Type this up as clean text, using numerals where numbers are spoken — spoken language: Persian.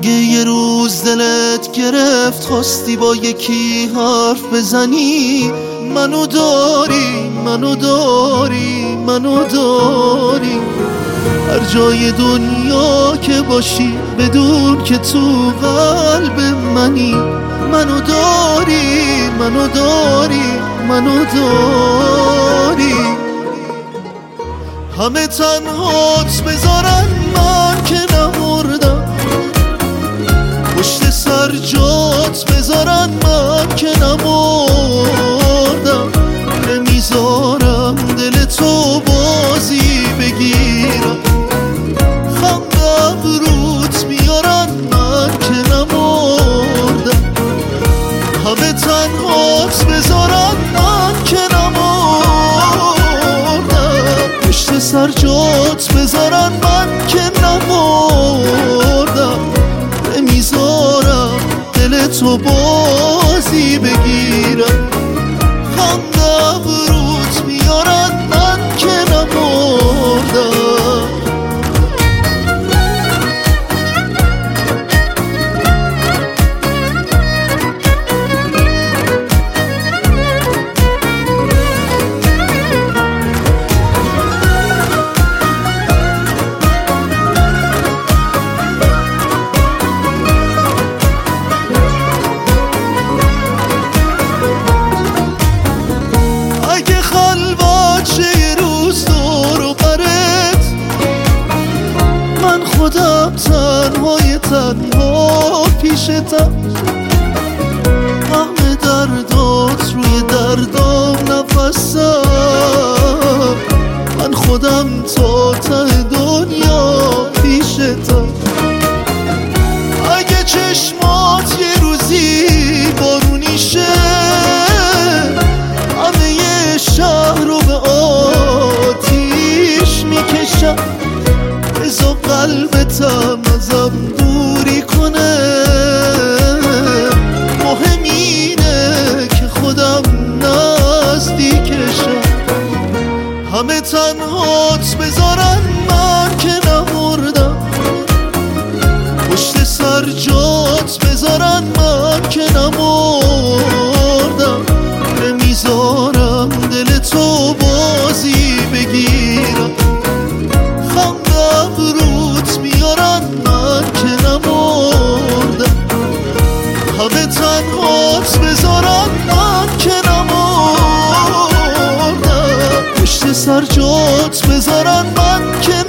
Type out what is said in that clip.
اگه یه روز دلت گرفت خواستی با یکی حرف بزنی، منو داری منو داری منو داری. هر جای دنیا که باشی بدون که تو قلب منی، منو داری منو داری منو داری. همه تنهات بذارن من که نمردم، پشت سر جات بذارن من که نمردم. نمیذارم دل تو بازی بگیرم، خندم روت میارن من که نمردم. همه تنهات بذارن من که نمردم، پشت سر جات بذارن من که نمردم. نمیذارم دل تو بازی بگیرم، خندم روت میارن من که نمردم. خودم تنهای تنها پیشتم، همه دردات روی دردام نفسم. من خودم تا ته دنیا پیشتم. اگه چشمات یه روزی بارونی شه، همه یه شهر رو به آتیش میکشم. بذار قلبتم ازم دوری کنه، مهم اینه که خودم نزدیکشم. همه تنهات بذارن من که نمردم، پشت سر جات بذارن من که نمردم. نمیذارم دل تو بازی بگیرم، خندم روت میارن من که نمردم. همه تنهات بذارن من که نمردم، پشت سر جات بذارن من که